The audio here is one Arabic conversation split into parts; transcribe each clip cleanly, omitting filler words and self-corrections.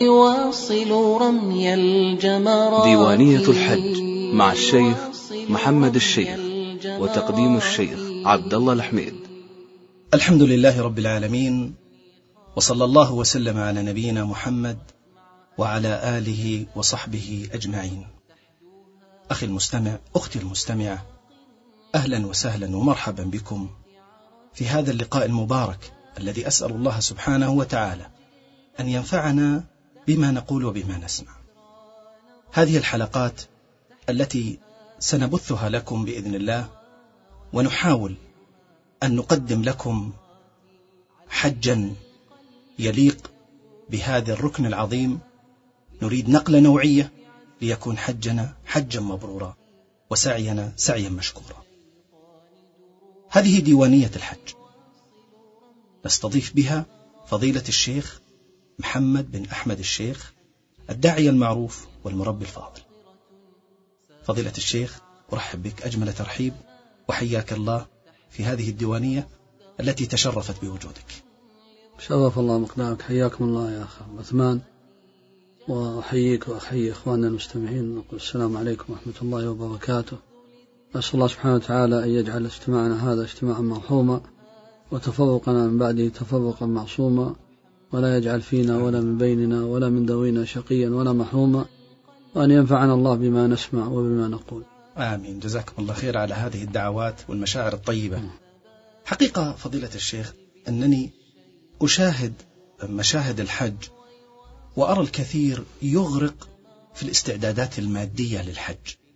يواصل رمي الجمرات. ديوانية الحج مع الشيخ محمد الشيخ، وتقديم الشيخ عبد الله الحميد. الحمد لله رب العالمين، وصلى الله وسلم على نبينا محمد وعلى آله وصحبه أجمعين. أخي المستمع، أختي المستمعة، أهلا وسهلا ومرحبا بكم في هذا اللقاء المبارك الذي أسأل الله سبحانه وتعالى أن ينفعنا بما نقول وبما نسمع. هذه الحلقات التي سنبثها لكم بإذن الله، ونحاول أن نقدم لكم حجا يليق بهذا الركن العظيم. نريد نقلة نوعية ليكون حجنا حجا مبرورا وسعينا سعيا مشكورا. هذه ديوانية الحج، نستضيف بها فضيلة الشيخ محمد بن أحمد الشيخ، الداعية المعروف والمربي الفاضل. فضيلة الشيخ، أرحب بك أجمل ترحيب، وحياك الله في هذه الديوانية التي تشرفت بوجودك. شرف الله مقدامك، حياكم الله يا أخي عثمان، وأحييك وأحيي إخواننا المستمعين، نقول السلام عليكم ورحمة الله وبركاته. أسأل الله سبحانه وتعالى أن يجعل اجتماعنا هذا اجتماعا مرحوما، وتفرقنا من بعده تفرقا معصوما، ولا يجعل فينا ولا من بيننا ولا من ذوينا شقيا ولا محروما، وأن ينفعنا الله بما نسمع وبما نقول. آمين. جزاكم الله خير على هذه الدعوات والمشاعر الطيبة. حقيقة فضيلة الشيخ أنني أشاهد مشاهد الحج وأرى الكثير يغرق في الاستعدادات المادية للحج،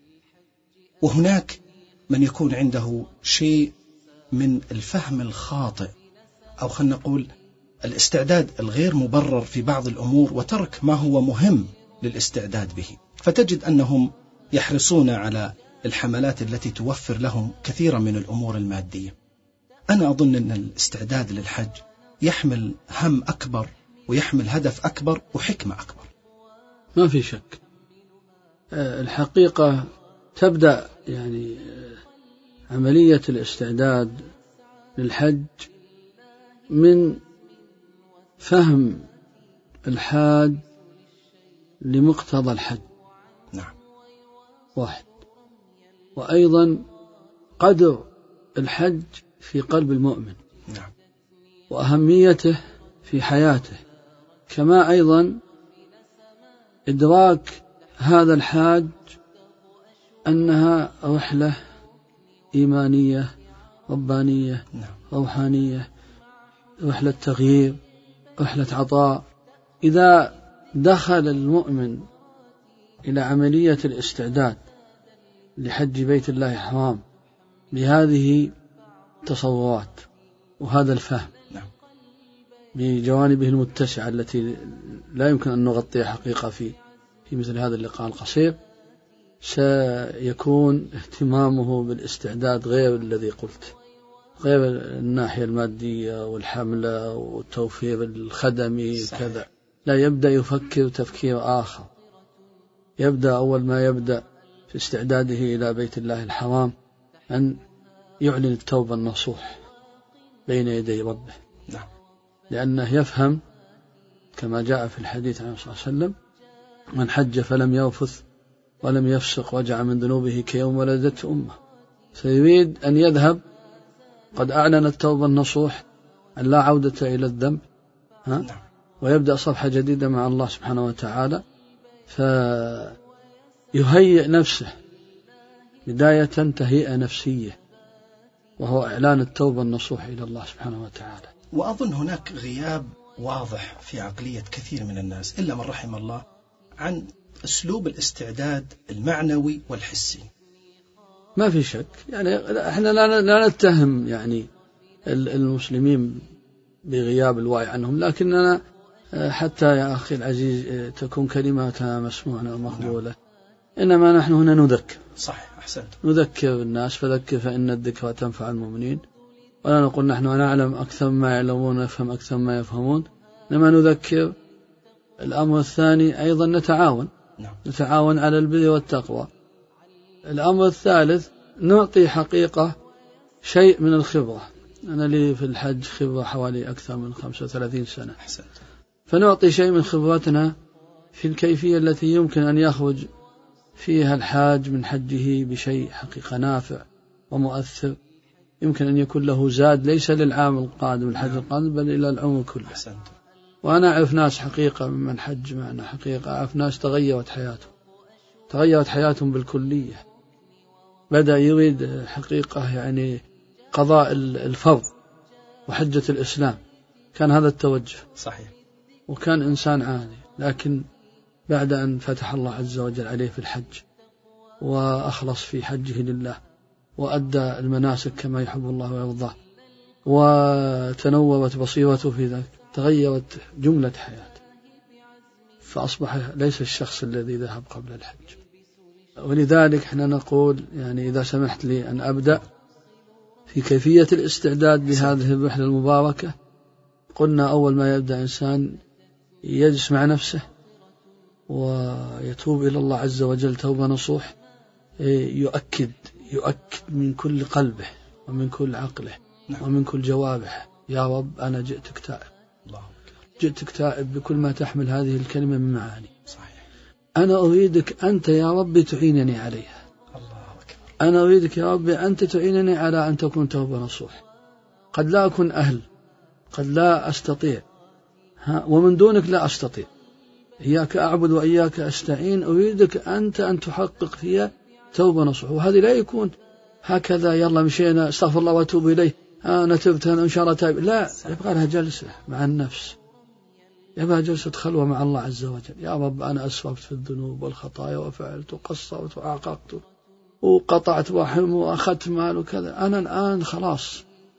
وهناك من يكون عنده شيء من الفهم الخاطئ، أو خلنا نقول الاستعداد الغير مبرر في بعض الأمور، وترك ما هو مهم للاستعداد به. فتجد أنهم يحرصون على الحملات التي توفر لهم كثيرا من الأمور المادية. أنا أظن أن الاستعداد للحج يحمل هم أكبر، ويحمل هدف أكبر، وحكمة أكبر. ما في شك. الحقيقة تبدأ يعني عملية الاستعداد للحج من فهم الحاج لمقتضى الحج. نعم. واحد. وأيضا قدر الحج في قلب المؤمن. نعم. وأهميته في حياته، كما أيضا إدراك هذا الحاج أنها رحلة إيمانية ربانية. نعم. روحانية، رحلة تغيير، رحلة عطاء. إذا دخل المؤمن إلى عملية الاستعداد لحج بيت الله الحرام بهذه التصورات وهذا الفهم، نعم، بجوانبه المتسعة التي لا يمكن أن نغطيها حقيقة في مثل هذا اللقاء القصير، سيكون اهتمامه بالاستعداد غير الذي قلت، غير الناحية المادية والحملة والتوفير الخدمي. صحيح. كذا لا، يبدأ يفكر تفكير آخر. يبدأ أول ما يبدأ في استعداده إلى بيت الله الحرام أن يعلن التوبة النصوح بين يدي ربه. نعم. لأنه يفهم كما جاء في الحديث عن صلى الله عليه وسلم: من حج فلم يرفث ولم يفسق رجع من ذنوبه كيوم ولدته أمه. فيريد أن يذهب قد أعلن التوبة النصوح أن لا عودة إلى الذنب، نعم، ويبدأ صفحة جديدة مع الله سبحانه وتعالى. فيهيئ نفسه بداية تهيئة نفسية، وهو إعلان التوبة النصوح إلى الله سبحانه وتعالى. وأظن هناك غياب واضح في عقلية كثير من الناس إلا من رحم الله عن أسلوب الاستعداد المعنوي والحسي. ما في شك، يعني احنا لا نتهم يعني المسلمين بغياب الوعي عنهم، لكننا حتى يا أخي العزيز تكون كلماتنا مسموعة ومقبولة. إنما نحن هنا نذكر. صح، أحسنت. نذكر الناس، فذكر فإن الذكرى تنفع المؤمنين. ولا نقول نحن نعلم أكثر ما يعلمون ونفهم أكثر ما يفهمون، إنما نذكر. الأمر الثاني أيضا نتعاون. نعم. نتعاون على البر والتقوى. الأمر الثالث نعطي حقيقة شيء من الخبرة. أنا لي في الحج خبرة حوالي أكثر من 35 سنة. أحسنت. فنعطي شيء من خبرتنا في الكيفية التي يمكن أن يخرج فيها الحاج من حجه بشيء حقيقة نافع ومؤثر، يمكن أن يكون له زاد ليس للعام القادم الحج القادم بل إلى العمر كله. وأنا أعرف ناس حقيقة ممن حج معنا حقيقة، أعرف ناس تغيرت حياتهم بالكلية، بدأ يريد حقيقة يعني قضاء الفرض وحجة الإسلام، كان هذا التوجه صحيح، وكان إنسان عادي، لكن بعد أن فتح الله عز وجل عليه في الحج وأخلص في حجه لله وأدى المناسك كما يحب الله ويرضاه وتنورت بصيرته في ذلك، تغيرت جملة حياته، فأصبح ليس الشخص الذي ذهب قبل الحج. ولذلك احنا نقول يعني إذا سمحت لي أن أبدأ في كيفية الاستعداد لهذه الرحلة المباركة. قلنا أول ما يبدأ إنسان يجلس مع نفسه ويتوب إلى الله عز وجل توبة نصوح، يؤكد من كل قلبه ومن كل عقله ومن كل جوارحه: يا رب أنا جئتك تائب بكل ما تحمل هذه الكلمة من معاني. أنا أريدك أنت يا رب تعينني عليها. أنا أريدك يا رب أنت تعينني على أن تكون توبة نصوح. قد لا أكون أهل، قد لا أستطيع، ومن دونك لا أستطيع، إياك أعبد وإياك أستعين، أريدك أنت أن تحقق فيها توبة نصوح. وهذه لا يكون هكذا يلا مشينا استغفر الله واتوب إليه أنا تبت أنا إن شاء الله تائب، لا، يبقى لها جلسة مع النفس، يبقى جلسة خلوة مع الله عز وجل. يا رب أنا أسرفت في الذنوب والخطايا وفعلت وقصرت وأعققت وقطعت رحم وأخذت مال وكذا، أنا الآن خلاص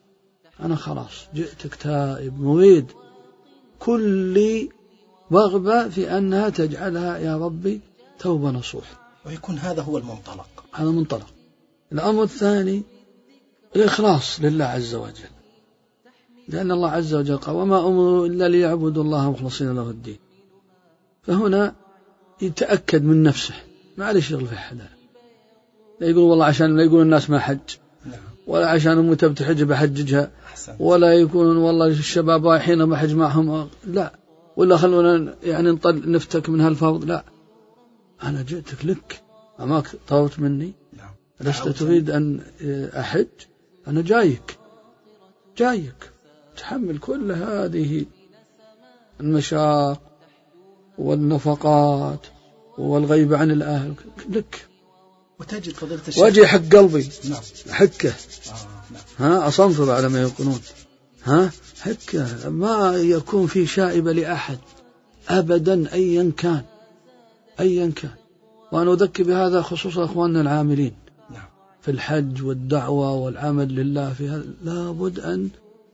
جئتك تائب، مريد كل رغبة في أنها تجعلها يا ربي توبة نصوح، ويكون هذا هو المنطلق. هذا منطلق. الأمر الثاني الإخلاص لله عز وجل، لأن الله عز وجل قال: وما أمروا إلا ليعبدوا الله مخلصين له الدين. فهنا يتأكد من نفسه، ما عليه شغل في حدا، لا يقول والله عشان لا يقول الناس ما حج، ولا عشان أمتى بتحج بحججها، ولا يكون والله الشباب رايحين بحج معهم، لا، ولا خلونا يعني نفتك من هالفرض، لا، أنا جئتك لك، أماك طلبت مني، لست تريد أن أحج، أنا جايك تحمل كل هذه المشاق والنفقات والغيبة عن الأهل لك، وتجد فضيلة الشيخ واجي حق قلبي حكه، أصنفر على ما يقولون، حكه، ما يكون في شائبة لأحد أبدا أيا كان. وأنا أذكر بهذا خصوصا أخواننا العاملين في الحج والدعوة والعمل لله في هذا، لابد أن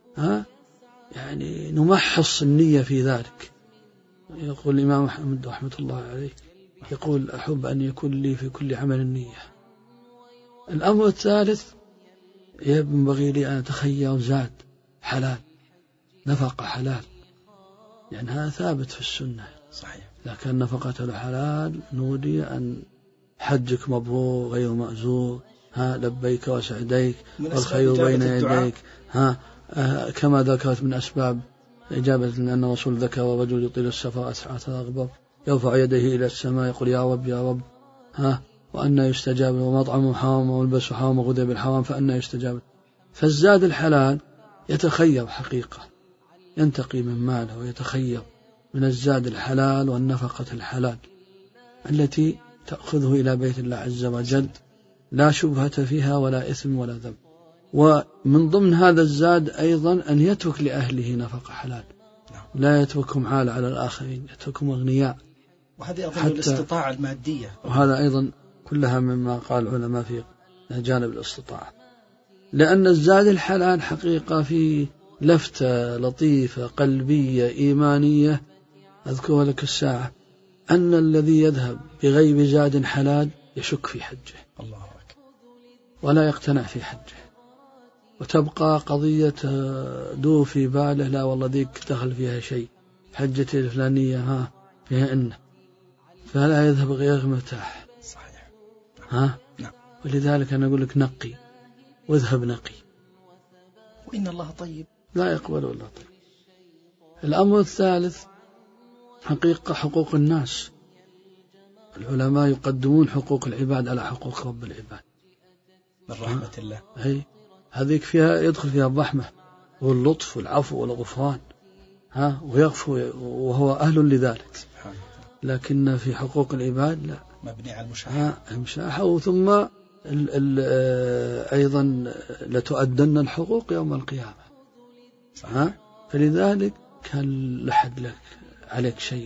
يعني نمحص النية في ذلك. يقول الإمام أحمد رحمة الله عليه، يقول: أحب أن يكون لي في كل عمل النية. الأمر الثالث ينبغي لي أن أتخير زاد حلال، نفقة حلال، يعني هذا ثابت في السنة صحيح. لكن نفقة الحلال نودي أن حجك مبرور غير مأزور، لبيك وسعديك والخير بين يديك، كما ذكرت من أسباب إجابة أن الرسول ذكر: ورجل يطيل السفر أسعى أغبر يرفع يديه إلى السماء يقول: يا رب وأن يستجاب، ومطعمه حرام وملبسه حرام وغذي بالحرام فأن يستجاب. فالزاد الحلال يتخير حقيقة، ينتقي من ماله ويتخير من الزاد الحلال والنفقة الحلال التي تأخذه إلى بيت الله عز وجل، لا شبهة فيها ولا إثم ولا ذنب. ومن ضمن هذا الزاد أيضا أن يترك لأهله نفقة حلال، لا يتركهم عالة على الآخرين، يتركهم أغنياء، وهذه أظن الاستطاعة المادية، وهذا أيضا كلها مما قال العلماء في جانب الاستطاعة. لأن الزاد الحلال حقيقة في لفتة لطيفة قلبية إيمانية أذكر لك الساعة، أن الذي يذهب بغير زاد حلال يشك في حجه، الله أكبر، ولا يقتنع في حجه، وتبقى قضية دو في باله: لا والله ذيك دخل فيها شيء، حجتي الفلانية فيها إنه، فلا يذهب غير مرتاح. صحيح. نعم. ولذلك أنا أقول لك نقي واذهب نقي، وإن الله طيب لا يقبل إلا طيب. الأمر الثالث حقيقة حقوق الناس. العلماء يقدمون حقوق العباد على حقوق رب العباد من رحمة الله. هذيك فيها يدخل فيها الرحمة واللطف والعفو والغفران ويغفو وهو أهل لذلك. لكن في حقوق العباد لا، مبني على المشاحة. ثم أيضا لتؤدن الحقوق يوم القيامة. فلذلك كان لحد لك عليك شيء،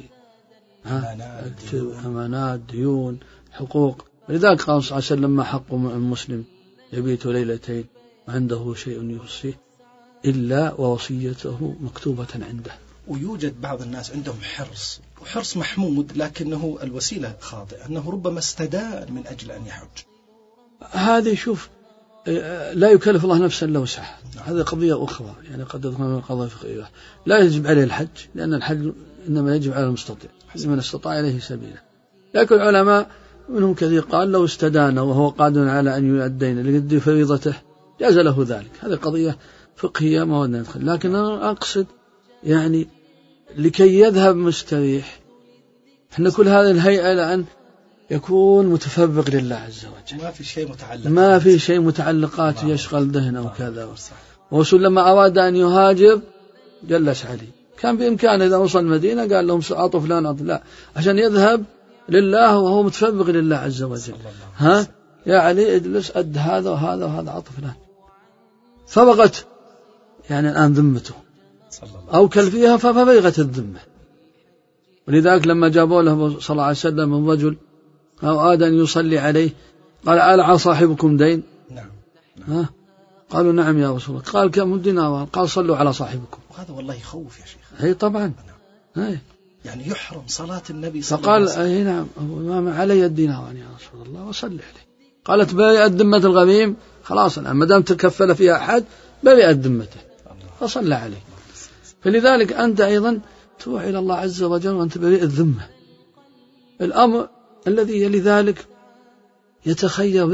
أمانات، ديون، حقوق. لذلك قال صلى الله عليه وسلم: ما حق المسلم يبيت ليلتين عنده شيء يوصيه إلا ووصيته مكتوبة عنده. ويوجد بعض الناس عندهم وحرص محمود، لكنه الوسيلة خاطئة، أنه ربما استدان من أجل أن يحج. هذه شوف، لا يكلف الله نفسا إلا وسعها. هذه قضية أخرى، يعني قد تدخل من قضايا فقهية. لا يجب عليه الحج، لأن الحج إنما يجب على المستطيع، من استطاع إليه سبيلا. لكن العلماء منهم كثير قال لو استدان وهو قادر على أن يؤدين لقد فريضته جاز له ذلك. هذه قضية فقهية ما ودنا ندخل، لكن أنا أقصد يعني لكي يذهب مستريح. احنا كل هذه الهيئة لأن يكون متفرغ لله عز وجل، ما في شيء متعلقات يشغل ذهنه وكذا. ورسول لما أراد أن يهاجر جلس عليه، كان بإمكانه إذا وصل المدينة قال لهم سأعطوا فلان، لا، عشان يذهب لله وهو متفرغ لله عز وجل. يا علي اجلس أد هذا وهذا وهذا عطف فلان. فبغت يعني الآن ذمته أو كل فيها، فبغت الذمة. ولذلك لما جابوا له صلى الله عليه وسلم من رجل أو أراد أن يصلي عليه قال: ألعى صاحبكم دين؟ نعم. قالوا: نعم يا رسول الله. قال: كم دينار؟ قال: صلوا على صاحبكم. وهذا والله يخوف يا شيخ. أي طبعا. يعني يحرم صلاة النبي صلى الله عليه وسلم. فقال: أي نعم، ما علي الدينار يا رسول الله، وصلي عليه. قالت: برئت ذمة الغريم، خلاص الآن ما دام تكفل فيها أحد برئت ذمته، فصلى عليه. فلذلك أنت أيضا تروح إلى الله عز وجل وأنت بريء الذمة. الأمر الذي يلي ذلك يتخير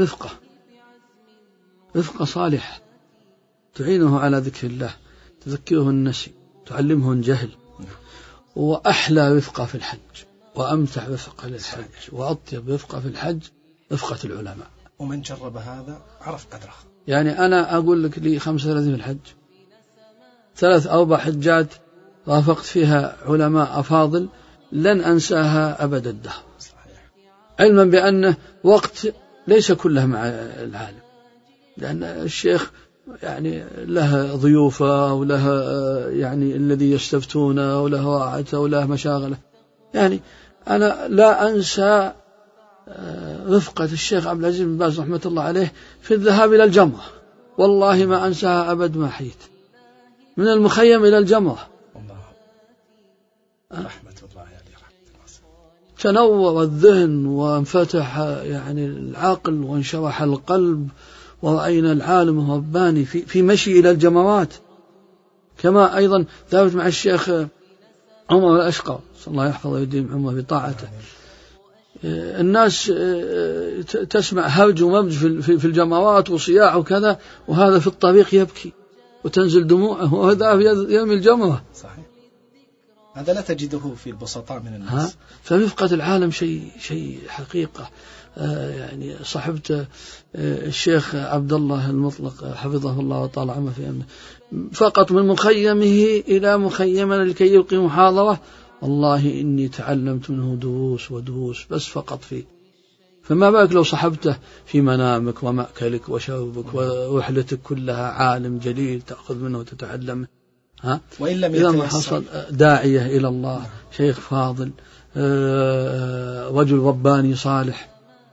رفقة صالحة تعينه على ذكر الله، تذكره النسي، تعلمه الجهل. وأحلى رفقة في الحج وأمتع رفقة للحج وأطيب رفقة في الحج رفقة العلماء. ومن جرب هذا عرف قدره. يعني أنا أقول لك لي 35 في الحج، 3-4 حجات رافقت فيها علماء أفاضل لن أنساها أبد الدهر، علما بأنه وقت ليس كله مع العالم، لأن الشيخ يعني له ضيوفه وله يعني الذي يستفتونه وله راحته وله مشاغله. يعني أنا لا أنسى رفقة الشيخ عبد العزيز بن باز رحمة الله عليه في الذهاب إلى الجمرة، والله ما أنساها أبد ما حيت، من المخيم إلى الجمرة. رحمة الله عليه، تنور الذهن وانفتح يعني العقل وانشرح القلب، ورأينا العالم الرباني في مشي إلى الجمرات. كما أيضا ذهبت مع الشيخ عمر الأشقر صلى الله يحفظه ويديم عمره بطاعته. الناس تسمع هرج ومبج في الجمرات وصياح وكذا، وهذا في الطريق يبكي وتنزل دموعه وهذا في يوم الجمرة. صحيح، هذا لا تجده في البسطاء من الناس. فرفقة العالم شيء حقيقة. يعني صحبت الشيخ عبد الله المطلق حفظه الله وطال عمره في أمه، فقط من مخيمه إلى مخيمنا لكي يلقي محاضرة، والله إني تعلمت منه دروس بس فقط فيه. فما بالك لو صحبته في منامك ومأكلك وشربك ورحلتك كلها عالم جليل تأخذ منه وتتعلم. إذا ما حصل داعية إلى الله، شيخ فاضل، رجل رباني صالح.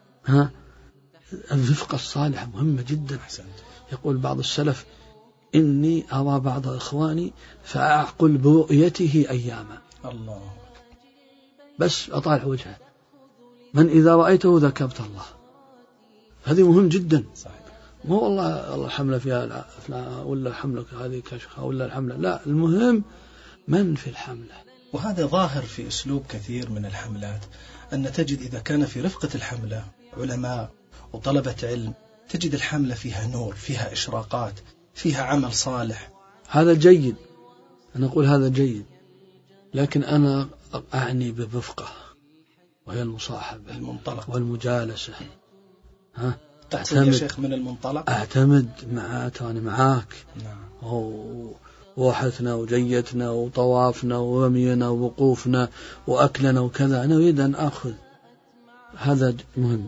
الرفقة الصالحة مهمة جدا. يقول بعض السلف: إني أرى بعض إخواني فأعقل برؤيته أياما. الله، بس أطالع وجهه، من إذا رأيته ذكرت الله. هذه مهم جدا. مو والله حملة فيها ولا حملة هذه كشخة ولا الحملة، لا، المهم من في الحملة. وهذا ظاهر في أسلوب كثير من الحملات، أن تجد إذا كان في رفقة الحملة علماء وطلبة علم، تجد الحملة فيها نور، فيها إشراقات، فيها عمل صالح. هذا جيد، أنا أقول هذا جيد، لكن أنا أعني بالرفقة، وهي المصاحبة المنطلق والمجالسة. تقصد يا شيخ من المنطلق؟ أعتمد أنا معاك. نعم. ووحتنا وجيتنا وطوافنا ورمينا ووقوفنا وأكلنا وكذا، أنا أريد أن أخذ هذا مهم.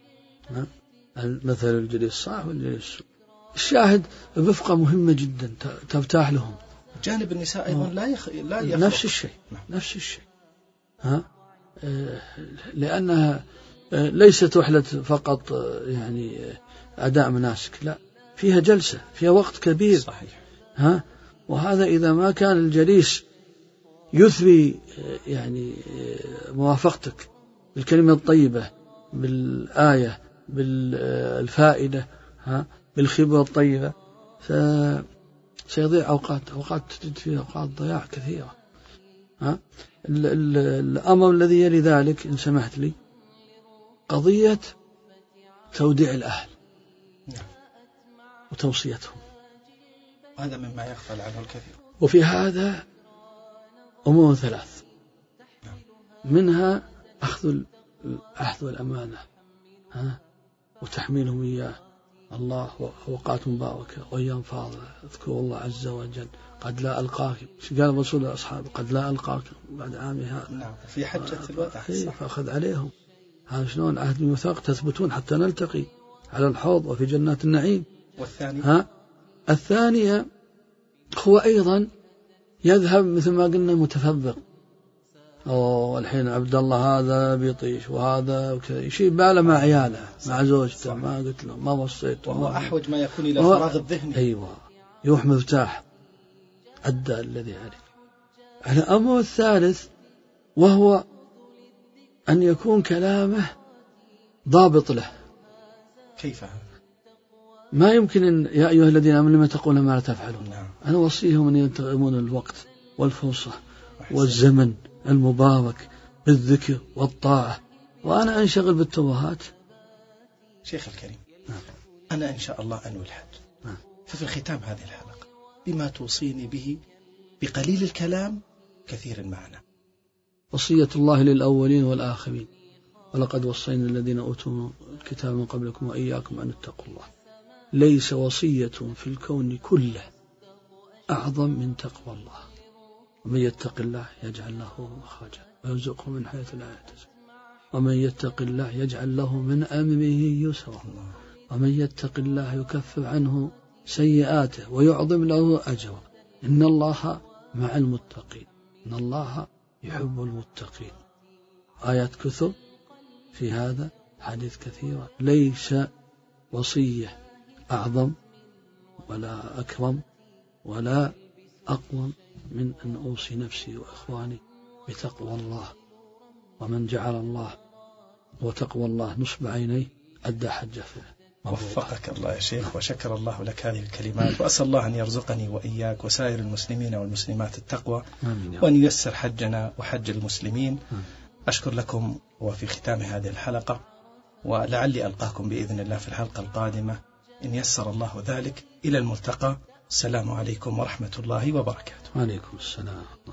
مثل الجليس الصالح والجليس الشاهد. الرفقة مهمة جدا، ترتاح لهم. جانب النساء أيضا لا يخلق. نفس الشيء. لأنها ليست رحلة فقط يعني أداء مناسك، لا، فيها جلسة، فيها وقت كبير. صحيح. وهذا إذا ما كان الجليس يثري يعني موافقتك بالكلمة الطيبة، بالآية، بالفائدة، بالخبرة الطيبة، سيضيع أوقات تجد فيها أوقات ضياع كثيرة. الأمر الذي يلي ذلك إن سمحت لي قضية توديع الأهل وتوصيتهم، هذا مما يغفل عنه الكثير. وفي هذا أمور 3، منها أخذ العهد والأمانة وتحميلهم إياه. الله أوقات مباركة وأيام فاضلة، اذكروا الله عز وجل. قد لا ألقاكم، قال الرسول لأصحابه قد لا ألقاكم بعد عامي هذا. نعم. في حجة الوداع. فأخذ عليهم. هذا شلون عهد الميثاق، تثبتون حتى نلتقي على الحوض وفي جنات النعيم. الثانية هو أيضا يذهب مثل ما قلنا متفرق. الحين عبد الله هذا بيطيش وهذا يشيل باله مع عياله، مع زوجته، ما قلت له، ما وصيته، وهو أحوج ما يكون إلى الفراغ الذهني. أيوة، يروح مرتاح، أدى الذي عليه. الأمر الثالث وهو أن يكون كلامه ضابط له. كيف هذا؟ ما يمكن أن يا أيها الذين آمنوا لما تقولون ما لا تفعلون. نعم. أنا وصيهم أن ينتظمون الوقت والفرصة والزمن المبارك بالذكر والطاعة، وأنا أنشغل بالتوهات. شيخ الكريم، أنا إن شاء الله أنوي الحج، ففي ختام هذه الحلقة بما توصيني به بقليل الكلام كثير المعنى. وصية الله للأولين والآخرين، ولقد وصينا الذين أوتوا الكتاب من قبلكم وإياكم أن اتقوا الله. ليس وصية في الكون كله أعظم من تقوى الله. ومن يتق الله يجعل له مخرجا ويرزقه من حيث لا يحتسب، ومن يتق الله يجعل له من أمره يسرا، ومن يتق الله يكفر عنه سيئاته ويعظم له أجرا. إن الله مع المتقين، إن الله يحب المتقين. آيات كثر في هذا، حديث كثيرة. ليس وصية أعظم ولا أكرم ولا أقوم من أن أوصي نفسي وإخواني بتقوى الله. ومن جعل الله وتقوى الله نصب عينيه أدى حجه فيه. وفقك الله يا شيخ، وشكر الله لك هذه الكلمات، وأسأل الله أن يرزقني وإياك وسائر المسلمين والمسلمات التقوى، وأن ييسر حجنا وحج المسلمين. أشكر لكم. وفي ختام هذه الحلقة، ولعلي ألقاكم بإذن الله في الحلقة القادمة إن يسر الله ذلك. إلى الملتقى. السلام عليكم ورحمة الله وبركاته. وعليكم السلام.